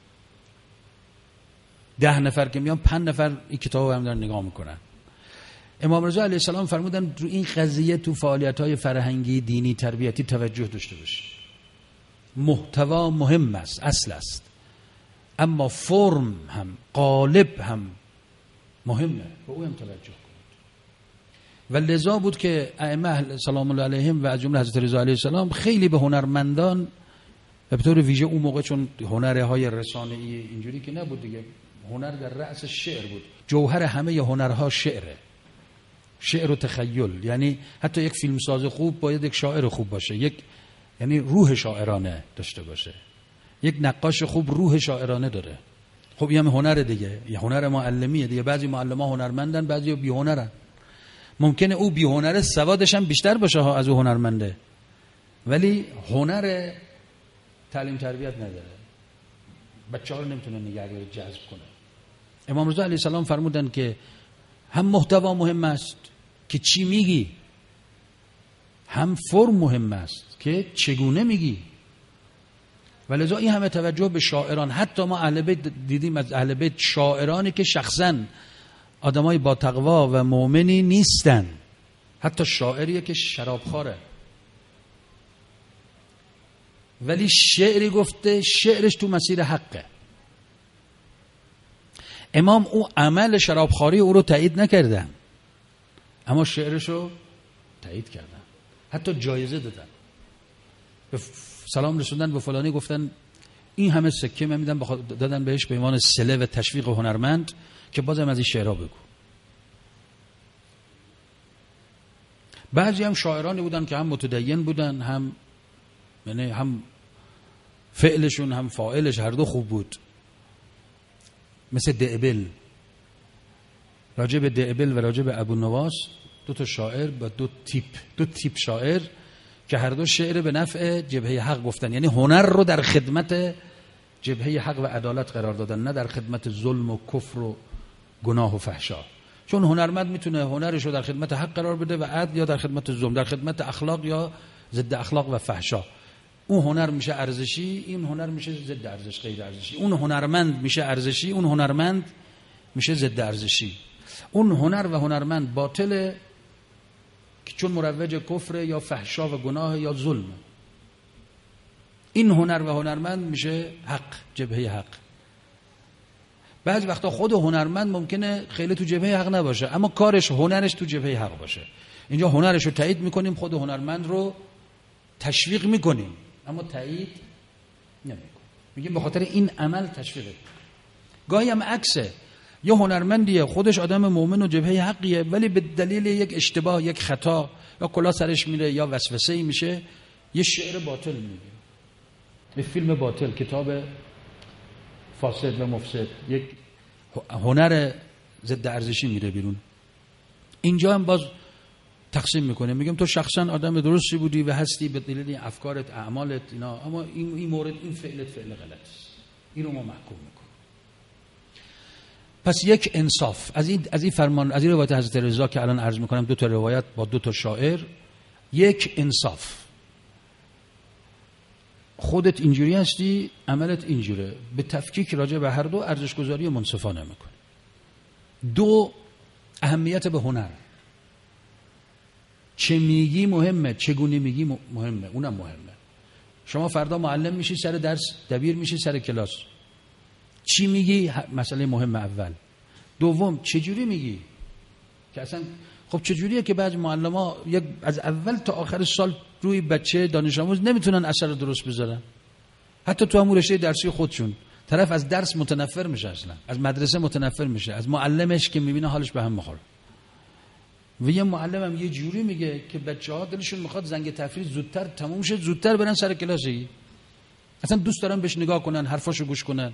ده نفر که میان پنج نفر این کتاب هم دارن نگاه میکنن. امام رضا علیه السلام فرمودن رو این قضیه تو فعالیت‌های فرهنگی، دینی، تربیتی توجه داشته باشید. محتوا مهم است، اصل است، اما فرم هم، قالب هم مهمه، به او هم توجه کنید. و لذا بود که ائمه سلام الله علیهم و از جمله حضرت رضا علیه السلام خیلی به هنرمندان و به طور ویژه اون موقع، چون هنرهای رسانه‌ای اینجوری که نبود دیگه، هنر در رأس شعر بود، جوهر همه هنرها شعره، شعر و تخیل. یعنی حتی یک فیلمساز خوب باید یک شاعر خوب باشه، یک یعنی روح شاعرانه داشته باشه. یک نقاش خوب روح شاعرانه داره. خب این هم هنر دیگه، یه هنر معلمیه دیگه. بعضی معلما هنرمندن، بعضی بی هنرن. ممکنه او بی هنره سوادش هم بیشتر باشه ها از او هنرمنده، ولی هنر تعلیم تربیت نداره، بچه‌ها رو نمیتونه نگه داره، جذب کنه. امام رضا علیه السلام فرمودن که هم محتوا مهم است که چی میگی، هم فرم مهم است که چگونه میگی. ولذا این همه توجه به شاعران. حتی ما اهل بیت دیدیم از اهل بیت شاعرانی که شخصاً آدمای با تقوا و مؤمنی نیستن، حتی شاعریه که شرابخواره ولی شعری گفته، شعرش تو مسیر حقه. امام او عمل شرابخواری او رو تایید نکردن، اما شعرش رو تایید کردن، حتی جایزه دادن. به سلام رسوندن به فلانی، گفتن این همه سکه من میدم، دادن بهش به عنوان صله و تشویق هنرمند که بازم از این شعرها بگو. بعضی هم شاعرانی بودن که هم متدین بودن، هم یعنی هم فعلشون هم فاعلش هر دو خوب بود، مثل دعبل. راجع به دعبل و راجع به ابو نواس، دو تا شاعر با دو تیپ دو تیپ شاعر که هر دو شعر به نفع جبهه حق گفتن، یعنی هنر رو در خدمت جبهه حق و عدالت قرار دادن، نه در خدمت ظلم و کفر و گناه و فحشا. چون هنرمند میتونه هنرش رو در خدمت حق قرار بده و عدل، یا در خدمت ظلم، در خدمت اخلاق یا ضد اخلاق و فحشا. اون هنر میشه ارزشی، این هنر میشه ضد ارزش، غیر ارزشی. اون هنرمند میشه ارزشی، اون هنرمند میشه ضد ارزشی. اون هنر و هنرمند باطله که چون مروج کفر یا فحشا و گناه یا ظلم. این هنر و هنرمند میشه حق، جبهه حق. بعضی وقتا خود هنرمند ممکنه خیلی تو جبهه حق نباشه، اما کارش، هنرش تو جبهه حق باشه. اینجا هنرش رو تایید میکنیم، خود هنرمند رو تشویق میکنیم، اما تایید نمیکنیم، میگیم به خاطر این عمل تشویق. گاهی هم عکسه، یه هنرمندیه خودش آدم مؤمن و جبهه حقیه، ولی به دلیل یک اشتباه، یک خطا، یا کلا سرش میره یا وسوسه‌ای میشه، یه شعر باطل میگه، یه فیلم باطل، کتاب فاسد و مفسد، یک هنر ضد ارزشی میره بیرون. اینجا هم باز تقسیم میکنه، میگم تو شخصا آدم درستی بودی و هستی به دلیل افکارت، اعمالت، اینا، اما این این مورد، این فعلت فعل غلط است، اینو ما محکوم میکنیم. پس یک انصاف از این از این فرمان، از این روایت حضرت رضا که الان عرض میکنم، دو تا روایت با دو تا شاعر، یک انصاف. خودت اینجوری هستی، عملت اینجوره، به تفکیک راجع به هر دو ارزش گذاری منصفانه میکنی. دو، اهمیت به هنر. چه میگی مهمه، چگونه میگی مهمه، اونم مهمه. شما فردا معلم میشی، سر درس دبیر میشی، سر کلاس چی میگی مسئله مهم اول. دوم، چجوری میگی که اصلا خب چجوریه که بعضی معلم‌ها یک از اول تا آخر سال روی بچه دانش آموز نمیتونن اثر درست بذارن، حتی تو همون رشته درسی خودشون. طرف از درس متنفر میشه، اصلا از مدرسه متنفر میشه، از معلمش که میبینه حالش به هم میخوره. و یه معلم هم یه جوری میگه که بچه‌ها دلشون میخواد زنگ تفریح زودتر تموم شه، زودتر برن سر کلاسی، اصلا دوست دارن بهش نگاه کنن، حرفاشو گوش کنن.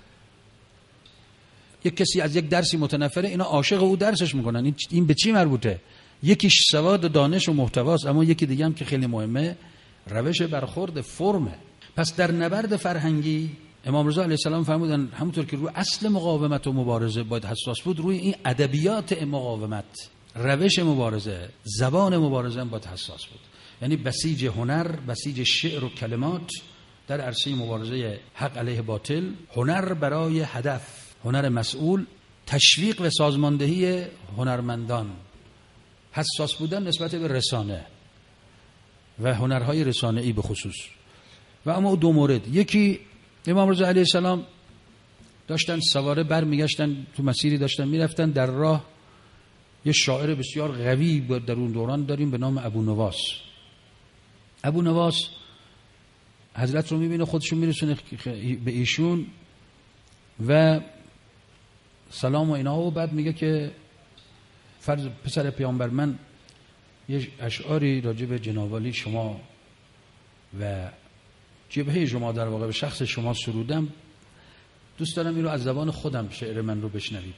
یک کسی از یک درسی متنفره، اینا عاشق او درسش میکنن. این این به چی مربوطه؟ یکیش سواد و دانش و محتواست، اما یکی دیگه هم که خیلی مهمه روش برخورد، فرمه. پس در نبرد فرهنگی امام رضا علیه السلام فرمودن همونطور که روی اصل مقاومت و مبارزه باید حساس بود، روی این ادبیات مقاومت، روش مبارزه، زبان مبارزه هم باید حساس بود. یعنی بسیج هنر، بسیج شعر و کلمات در عرصه مبارزه حق علیه باطل، هنر برای هدف، هنر مسئول، تشویق و سازماندهی هنرمندان، حساس بودن نسبت به رسانه و هنرهای رسانه‌ای به خصوص. و اما دو مورد، یکی امام رضا علیه السلام داشتن سواره بر میگشتن، تو مسیری داشتن میرفتن، در راه یه شاعر بسیار قوی در اون دوران داریم به نام ابو نواس. ابو نواس حضرت رو میبینه، خودشون میرسونه به ایشون و سلام و اینا، و بعد میگه که فرض پسر پیامبر، من یه اشعاری راجع به جناب علی شما و جبهه شما در واقع به شخص شما سرودم، دوست دارم این رو از زبان خودم شعر من رو بشنوید.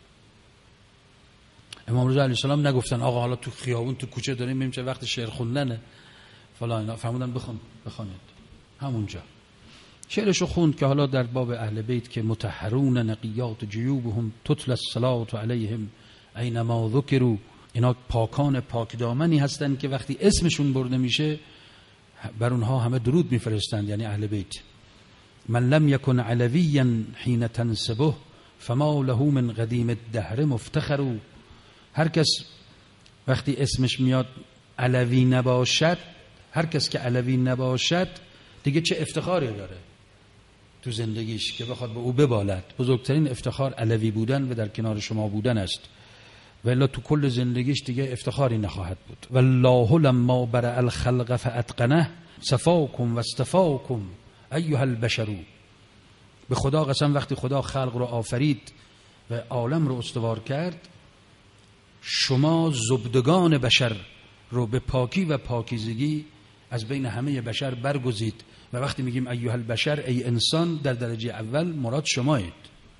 امام رضا علیه السلام نگفتن آقا حالا تو خیابون تو کوچه داریم میریم چه وقت شعر خوندنه فلان اینا، فرمودن بخون بخونید. همونجا شعرشو خوند که حالا در باب اهل بیت که مطهرون نقیات جیوبهم تتل الصلاة علیهم اینما ذکروا، اینا پاکان پاک دامنی هستند که وقتی اسمشون برده میشه بر اونها همه درود میفرستند، یعنی اهل بیت. من لم یکن علویا حین تنسبه فما له من قدیم الدهر مفتخر. هر کس وقتی اسمش میاد علوی نباشد، هر کس که علوی نباشد دیگه چه افتخاری داره تو زندگیش که بخواد به او ببالد. بزرگترین افتخار علوی بودن و در کنار شما بودن است، ولی تو کل زندگیش دیگه افتخاری نخواهد بود. والله لما برأ الخلق فاتقنه صفاکم و استفاکم ایها البشر. به خدا قسم وقتی خدا خلق رو آفرید و عالم رو استوار کرد، شما زبدگان بشر رو به پاکی و پاکیزگی از بین همه بشر برگزید. و وقتی میگیم ایها البشر، ای انسان، در درجه اول مراد شمایید.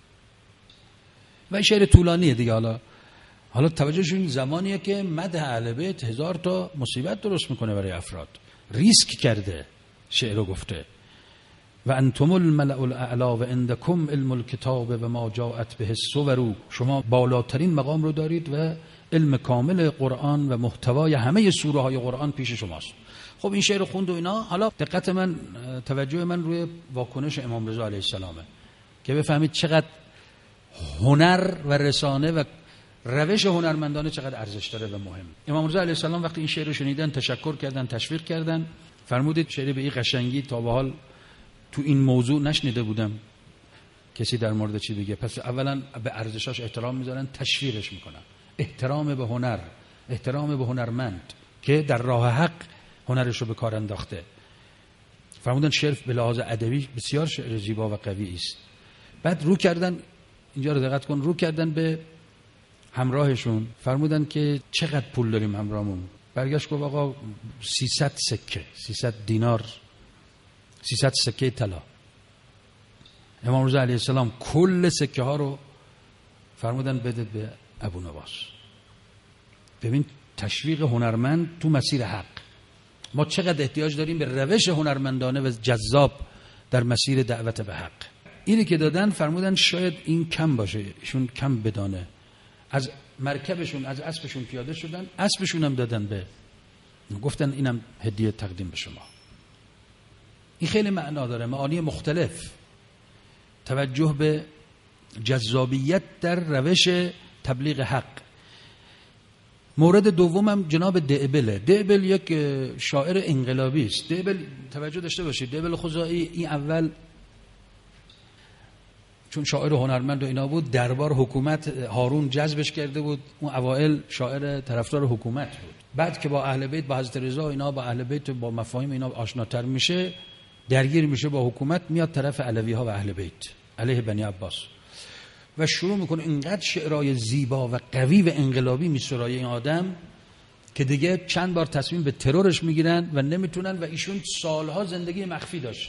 و این شعر طولانیه دیگه. حالا حالا توجهشون زمانیه که مدح اهل بیت هزار تا مصیبت درست میکنه برای افراد. ریسک کرده شعر رو گفته و انتم الملأ الاعلی و عندکم علم الکتاب و ما جاءت به الصور. شما بالاترین مقام رو دارید و علم کامل قرآن و محتوای همه سوره های قرآن پیش شماست. خب این شعر خوند و اینا. حالا دقت من، توجه من روی واکنش امام رضا علیه السلامه که بفهمید چقدر هنر و رسانه و روش هنرمندانه چقدر ارزش داره و مهم. امام رضا علیه السلام وقتی این شعر رو شنیدن تشکر کردن، تشویق کردن، فرمودید شعر به این قشنگی تا به حال تو این موضوع نشنیده بودم کسی در مورد چی بگه. پس اولا به ارزشاش احترام میذارن، تشویقش میکنن. احترام به هنر، احترام به هنرمند که در راه حق هنرش رو به کار انداخته. فرمودن شعر به لحاظ ادبی بسیار شعر زیبا و قوی است. بعد رو کردن، اینجا رو دقت کن، رو کردن به همراهشون، فرمودن که چقدر پول داریم همراهمون. برگشت گفت آقا سیصد سکه، سیصد دینار، سیصد سکه طلا. امام رضا علیه السلام کل سکه ها رو فرمودن بده به ابو نواس. ببین تشویق هنرمند تو مسیر حق. ما چقدر احتیاج داریم به روش هنرمندانه و جذاب در مسیر دعوت به حق. اینی که دادن فرمودن شاید این کم باشه، ایشون کم بدانه. از مرکبشون از اسبشون پیاده شدن، اسبشون هم دادن به، گفتن اینم هدیه تقدیم به شما. این خیلی معنا داره، معانی مختلف. توجه به جذابیت در روش تبلیغ حق. مورد دومم جناب دعبله. دعبل یک شاعر انقلابی است. دعبل توجه داشته باشید، دعبل خزاعی این اول چون شاعر هنرمند و اینا بود، دربار حکومت هارون جذبش کرده بود، اون اوائل شاعر طرفدار حکومت بود. بعد که با اهل بیت، با حضرت رضا اینا، با اهل بیت با مفاهیم اینا آشناتر میشه، درگیر میشه با حکومت، میاد طرف علوی ها و اهل بیت علیه بنی عباس و شروع میکنه اینقدر شعرهای زیبا و قوی و انقلابی میسرای این آدم که دیگه چند بار تصمیم به ترورش میگیرن و نمیتونن. و ایشون سالها زندگی مخفی داشت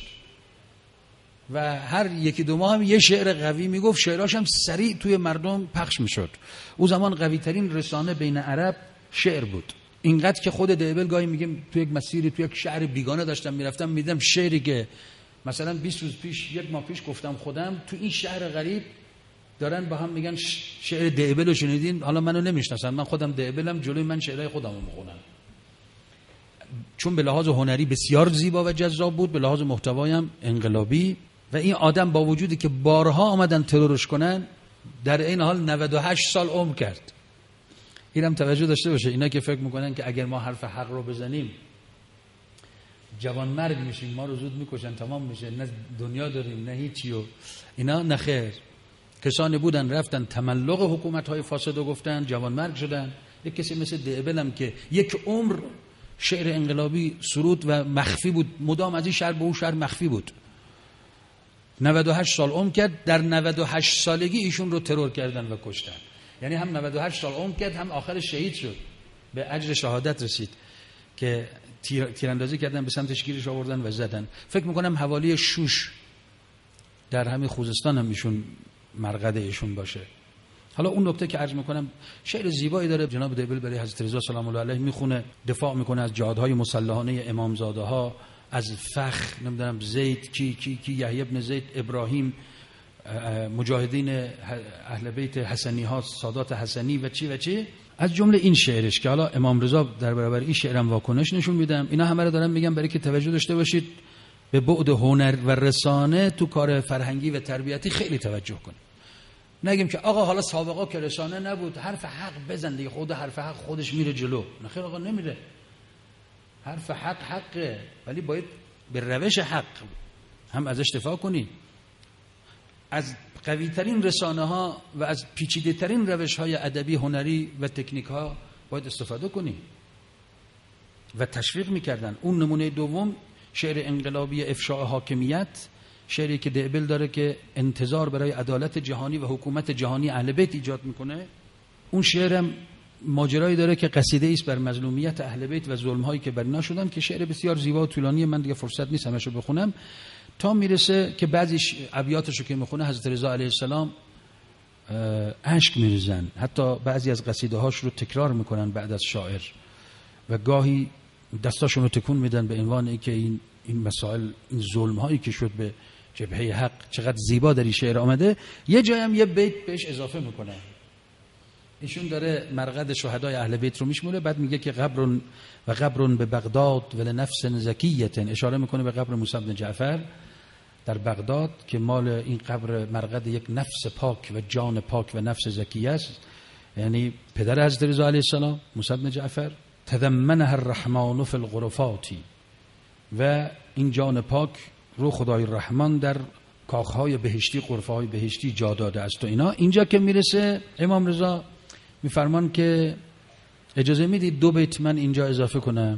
و هر یکی دو ماه هم یه شعر قوی میگفت، شعراش هم سریع توی مردم پخش میشد. او زمان قوی ترین رسانه بین عرب شعر بود، اینقدر که خود دعبل گاهی میگیم توی یک مسیری توی یک شهر بیگانه داشتم میرفتم، میدم شعری که مثلا بیست روز پیش یک ماه پیش گفتم خودم، تو این شهر غریب دارن با هم میگن شعر دعبل رو شنیدین؟ حالا منو نمیشناسن، من خودم دعبلم، جلوی من شعرهای خودم رو میخونن. چون به لحاظ هنری بسیار زیبا و جذاب بود، به لحاظ محتوایی هم انقلابی. و این آدم با وجودی که بارها آمدن ترورش کنن، در این حال نود و هشت سال عمر کرد. اینم توجه داشته باشه. اینا که فکر میکنن که اگر ما حرف حق رو بزنیم جوان مرگ میشیم، ما رو زود میکشن، تمام میشه، نه دنیا داریم نه هیچی. و اینا نخیر. کسانی بودن رفتن تملق حکومت‌های فاسد و گفتن، جوان مرگ شدن. یک کسی مثل دعبلم که یک عمر شعر انقلابی سرود و مخفی بود، مدام از این شهر به اون شهر مخفی بود، نود و هشت سال عمر کرد. در نود و هشت سالگی ایشون رو ترور کردن و کشتن. یعنی هم نود و هشت سال عمر کرد، هم آخر شهید شد، به اجر شهادت رسید که تیر، تیراندازی کردن، به سمتش گیرش آوردن و زدن. فکر میکنم حوالی شوش در همین خوزستان هم ایشون مرقد ایشون باشه. حالا اون نکته که عرض میکنم، شعر زیبایی داره جناب دعبل برای حضرت رضا سلام الله علیه میخونه، دفاع میکنه از جهادهای مسلحانه امامزاده ها، از فخ، نمیدونم زید کی کی کی یحیی ابن زید، ابراهیم، مجاهدین اهل بیت حسنی ها، سادات حسنی و چی و چی، از جمله این شعرش که حالا امام رضا در برابر این شعرم واکنش نشون میدم. اینا همه رو دارم میگم برای که توجه داشته باشید به بعد هنر و رسانه تو کار فرهنگی و تربیتی خیلی توجه کنید. نگیم که آقا حالا سابقا که رسانه نبود، حرف حق بزن دیگه، خود حرف حق خودش میره جلو. نخیر آقا، نمیره. حرف حق حقه، ولی باید به روش حق هم ازش دفاع کنی. از قوی ترین رسانه ها و از پیچیده ترین روش های ادبی، هنری و تکنیک ها باید استفاده کنی و تشویق میکردن. اون نمونه دوم شعر انقلابی افشاء حاکمیت، شعری که دعبل داره که انتظار برای عدالت جهانی و حکومت جهانی اهل بیت ایجاد میکنه. اون شعرم ماجرایی داره که قصیده است بر مظلومیت اهل بیت و ظلم هایی که بر اینا شدن، که شعر بسیار زیبا و طولانی، من دیگه فرصت نیست همشو بخونم، تا میرسه که بعضی ابیاتشو که میخونه حضرت رضا علیه السلام اشک میریزن، حتی بعضی از قصیده هاش رو تکرار میکنن بعد از شاعر و گاهی دستاشون رو تکون میدن به عنوان اینکه این این مسائل، این ظلم هایی که شد به جبهه حق چقدر زیبا در این شعر آمده. یه جایی هم یه بیت بهش اضافه میکنه. ایشون داره مرقد شهدای اهل بیت رو میشموله، بعد میگه که قبر و قبر به بغداد ولنفس زکیه، اشاره میکنه به قبر موسی بن جعفر در بغداد که مال این قبر مرقد یک نفس پاک و جان پاک و نفس زکیه است، یعنی پدر حضرت رضا علیه السلام موسی بن جعفر. تضمنها الرحمن فی الغرفات، و این جان پاک رو خدای رحمان در کاخهای بهشتی، غرفه‌های بهشتی جا داده است. و اینا اینجا که میرسه امام رضا میفرمان که اجازه میدید دو بیت من اینجا اضافه کنم،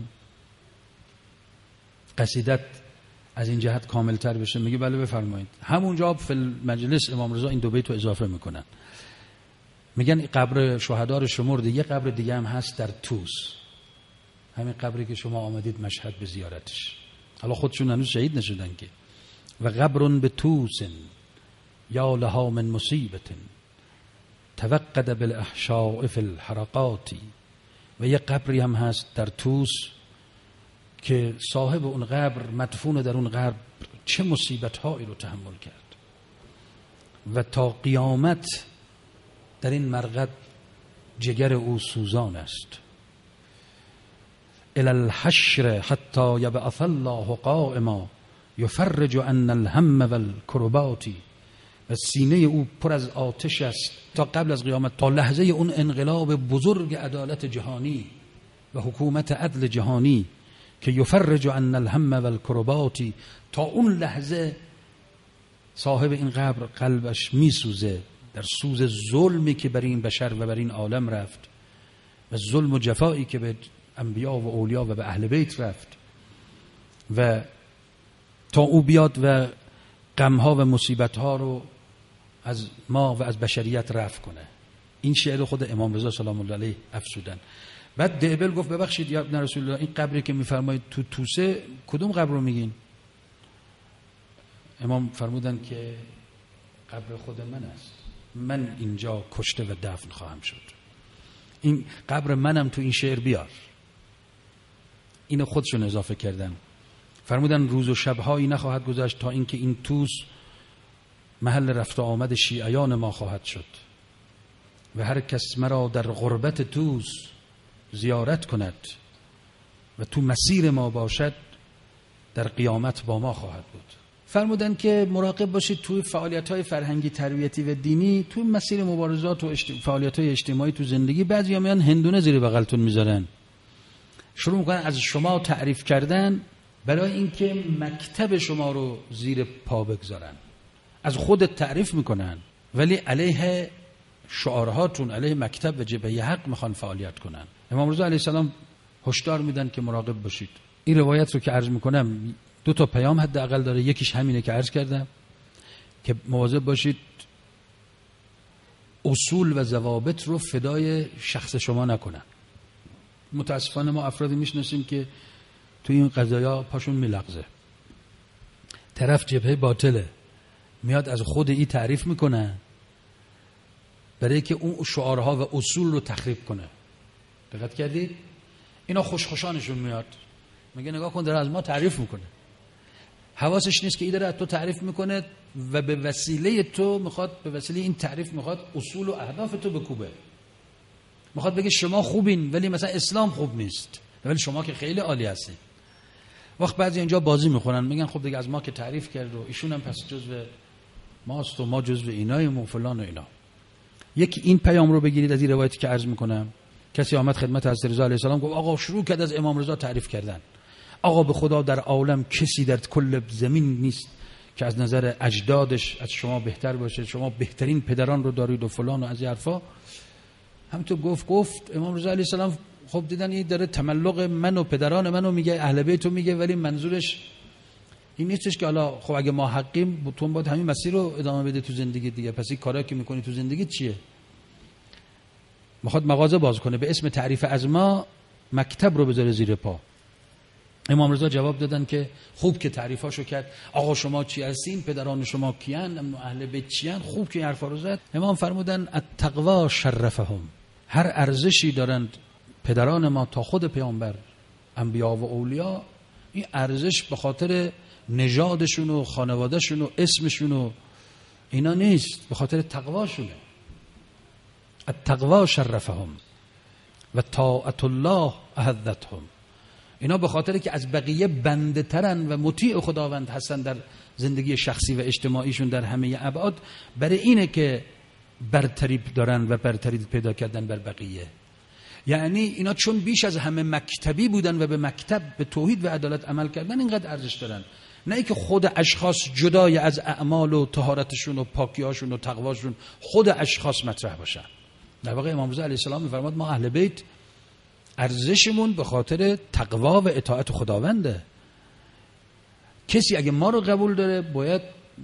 قصیدت از این جهت کاملتر بشه. میگه بله بفرمایید. همونجا فی مجلس امام رضا این دو بیت رو اضافه میکنن. میگن قبر شهدا رو شمرده، یه قبر دیگه هم هست در توس، همین قبری که شما آمدید مشهد به زیارتش. حالا خودشون هنوز شهید نشدن که. و قبر به توس یا لها من مصیبت توقد بالاحشاء فی الحرقات، و یه قبری هم هست در توس که صاحب اون قبر، مدفون در اون قبر، چه مصیبت هایی رو تحمل کرد. و تا قیامت در این مرقد جگر او سوزان است. الی الحشر حتی یبعث الله قائما یفرج عنا الهم والکربات. و سینه او پر از آتش است تا قبل از قیامت، تا لحظه اون انقلاب بزرگ عدالت جهانی و حکومت عدل جهانی که یفرج عنا الهم والکربات، تا اون لحظه صاحب این قبر قلبش میسوزه در سوز ظلمی که بر این بشر و بر این عالم رفت و ظلم و جفایی که به انبیا و اولیا و به اهل بیت رفت، و تا او بیاد و غمها و مصیبتها رو از ما و از بشریت رفع کنه. این شعر خود امام رضا سلام الله علیه افسودن. بعد دعبل گفت ببخشید یا ابن رسول الله، این قبری که میفرمایید تو توسه کدوم قبر رو میگین؟ امام فرمودن که قبر خود من است، من اینجا کشته و دفن خواهم شد. این قبر منم تو این شعر بیار. اینو خودشون اضافه کردن. فرمودن روز و شبهایی نخواهد گذشت تا اینکه این توس محل رفت و آمد شیعیان ما خواهد شد و هر کس مرا در غربت توس زیارت کند و تو مسیر ما باشد در قیامت با ما خواهد بود. فرمودن که مراقب باشید توی فعالیت‌های فرهنگی تربیتی و دینی، توی مسیر مبارزات و اشت... فعالیت‌های اجتماعی تو زندگی، بعضیا میان هندونه زیر بغلتون میذارن، شروع میکنن از شما تعریف کردن برای اینکه مکتب شما رو زیر پا بگذارن. از خودت تعریف میکنن ولی علیه شعارهاتون، علیه مکتب و جبهه حق میخوان فعالیت کنن. امام رضا علیه السلام هشدار میدن که مراقب باشید. این روایت رو که عرض میکنم دو تا پیام حداقل داره. یکیش همینه که عرض کردم که مواظب باشید اصول و ضوابط رو فدای شخص شما نکنن. متاسفانه ما افرادی میشناسیم که تو این قضایا پاشون میلغزه. طرف جبهه باطله میاد از خود این تعریف میکنه برای که اون شعارها و اصول رو تخریب کنه. دقت کردید؟ اینا خوش خوشانشون میاد، میگه نگاه کن داره از ما تعریف میکنه. حواسش نیست که این داره از تو تعریف میکنه و به وسیله تو میخواد، به وسیله این تعریف میخواد اصول و اهداف تو بکوبه. میخواد بگه شما خوبین ولی مثلا اسلام خوب نیست، ولی شما که خیلی عالی هستین. وقت بعضی اینجا بازی میخونن میگن خب دیگه از ما که تعریف کرد و ایشون هم پس جزو ماست و ما جزو ایناییم و فلان و اینا. یکی این پیام رو بگیرید از این روایتی که عرض میکنم. کسی آمد خدمت حضرت رضا علیه السلام گفت آقا شروع کرد از امام رضا تعریف کردن. آقا به خدا در عالم کسی در کل زمین نیست که از نظر اجدادش از شما بهتر باشه، شما بهترین پدران رو دارید و فلان و از این حرفا. همینطور گفت گفت امام رضا علیه السلام خب دیدن این داره تملق من و پدران منو میگه، اهل بیتو میگه، ولی منظورش این نیستش که حالا خب اگه ما حقیم تو باید همین مسیر رو ادامه بده تو زندگی دیگه. پس این کارا که میکنی تو زندگی چیه؟ میخواد مغازه باز کنه به اسم تعریف از ما مکتب رو بذاره زیر پا. امام رضا جواب دادن که خوب که تعریفاشو کرد، آقا شما چی هستین، پدران شما کیان، اهل بیت چیان، خوب که حرفا رو زد. امام فرمودن التقوا شرفهم، هر ارزشی دارند پدران ما تا خود پیامبر، انبیا و اولیا، این ارزش به خاطر نژادشون و خانوادهشون و اسمشون و اینا نیست، به خاطر تقواشونه. التقوا شرفهم و طاعت الله اهدتهم، اینا به خاطر که از بقیه بنده ترن و مطیع خداوند هستن در زندگی شخصی و اجتماعیشون در همه ابعاد، برای اینه که برتری دارن و برتری پیدا کردن بر بقیه. یعنی اینا چون بیش از همه مکتبی بودن و به مکتب، به توحید و عدالت عمل کردن، اینقدر ارزش دارن. نه اینکه خود اشخاص جدای از اعمال و طهارتشون و پاکیاشون و تقواشون خود اشخاص مطرح باشن. در واقع امام رضا علیه السلام می‌فرماد ما اهل بیت ارزشمون به خاطر تقوا و اطاعت خداونده. کسی اگه ما رو قبول داره باید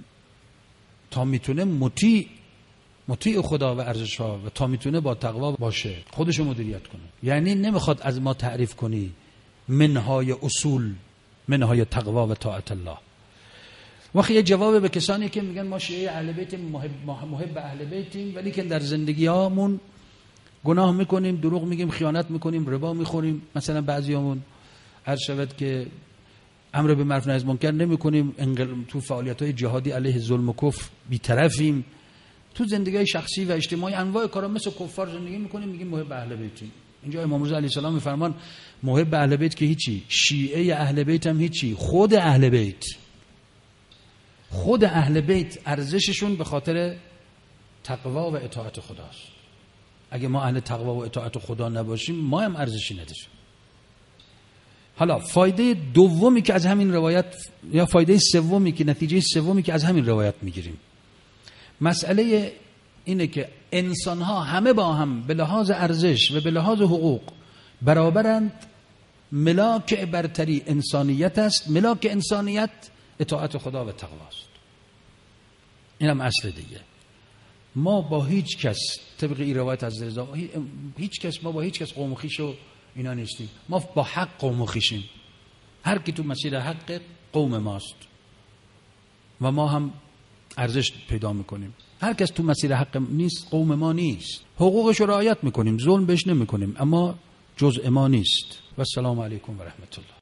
تا میتونه مطیع مطیع خدا و ارزش‌ها و تا میتونه با تقوا باشه، خودش رو مدیریت کنه. یعنی نمیخواد از ما تعریف کنی منهای اصول، منهای تقوا و طاعت الله. وقتی یه جواب به کسانی که میگن ما شیعه اهل بیتیم، محب محب اهل بیتیم، ولی که در زندگیامون گناه میکنیم، دروغ میگیم، خیانت میکنیم، ربا میخوریم. مثلا بعضیامون عرض شود که امر به معروف نهی از منکر نمیکنیم، تو فعالیت‌های جهادی علیه ظلم و کفر بی‌طرفیم، تو زندگی شخصی و اجتماعی انواع کارا مثل کفار زندگی میکنیم، میگیم محب اهل بیتیم. اینجا امام رضا علیه السلام میفرمان محب اهل بیت که هیچی، شیعه اهل بیت هم هیچی، خود اهل بیت خود اهل بیت ارزششون به خاطر تقوا و اطاعت خداست. اگه ما اهل تقوا و اطاعت خدا نباشیم ما هم ارزشی نداریم. حالا فایده دومی که از همین روایت، یا فایده سومی که نتیجه سومی که از همین روایت میگیریم، مسئله اینه که انسان‌ها همه با هم به لحاظ ارزش و به لحاظ حقوق برابرند. ملاک برتری انسانیت است. ملاک انسانیت اطاعت خدا و تقواست. اینم اصل دیگه. ما با هیچ کس طبق این روایت از رضا، هیچ کس ما با هیچ کس قوم و خویش و اینا نیستیم. ما با حق قوم و خویشیم. هر کی تو مسیر حق قوم ماست و ما هم ارزش پیدا میکنیم. هر کس تو مسیر حق نیست قوم ما نیست. حقوقش رو رعایت میکنیم، ظلم بهش نمیکنیم، اما جزء ما نیست. و السلام علیکم و رحمت الله.